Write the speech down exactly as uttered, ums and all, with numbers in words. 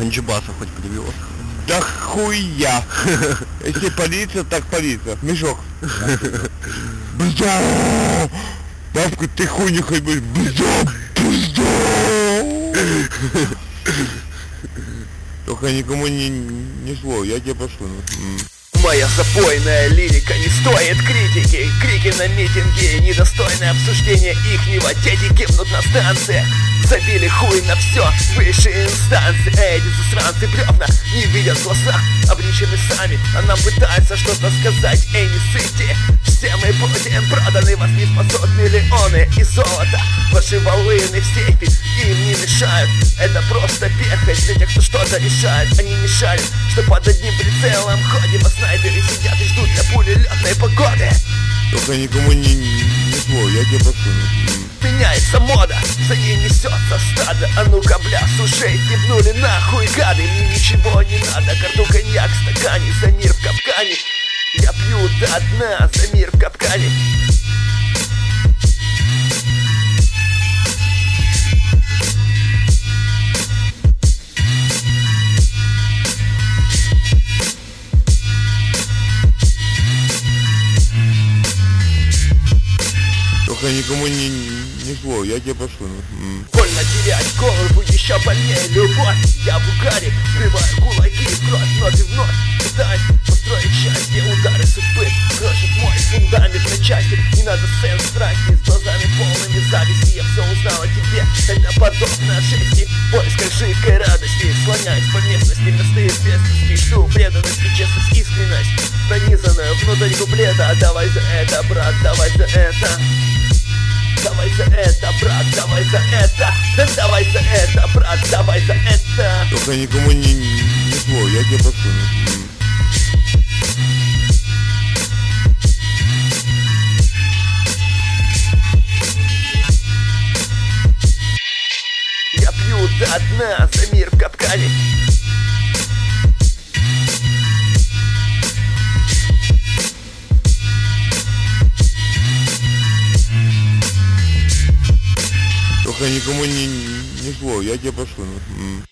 Ганджибаса хоть привез? Да хуя! Если полиция, так полиция. Мешок. Бзда! Бабка, ты хуй не хоть будешь. Бзда! Бзда! Только никому не, не слово, я тебе пошлю. Моя запойная лирика не стоит критики. Крики на митинге, недостойное обсуждение ихнего. Дети гибнут на станциях, забили хуй на все высшие инстанции. Эти засранцы бревна не видят в глазах, обречены сами, а нам пытаются что-то сказать. Эй, не сыте, все мы будем проданы, вас не спасут миллионы и золото. Ваши волыны в сейфе им не мешают. Это просто перхоть для тех, кто что-то решает. Они не шарят, что под одним прицелом ходим, а снайперы сидят и ждут для пулелетной погоды. Только никому не, не слово, я тебе пошлю. Меняется мода, за ней несется стадо. А ну-ка, бля, с ушей степнули нахуй гады. Мне ничего не надо, карту коньяк в стакане. За мир в капкане, я пью до дна. За мир в капкане. Только никому не, не слово, я тебе пошлю. Больно терять голову, еще больнее любовь. Я в угаре, сбиваю кулаки в кровь. Вновь и вновь пытаюсь построить счастье. Удары судьбы крошат мой фундамент на части. Не надо сцен страсти с глазами полными зависти. Я все узнал о тебе, это подобно жести. В поисках жидкой радости слоняюсь по местности, места известности. Жду преданность и честность, искренность, пронизанную внутрь куплета. Давай за это, брат, давай за это. Давай за это, брат, давай за это. Давай за это, брат, давай за это. Только никому не, не слово, я тебе пошлю. Я пью до дна, за мир в капкане. Только никому не, не слово, я тебе пошлю.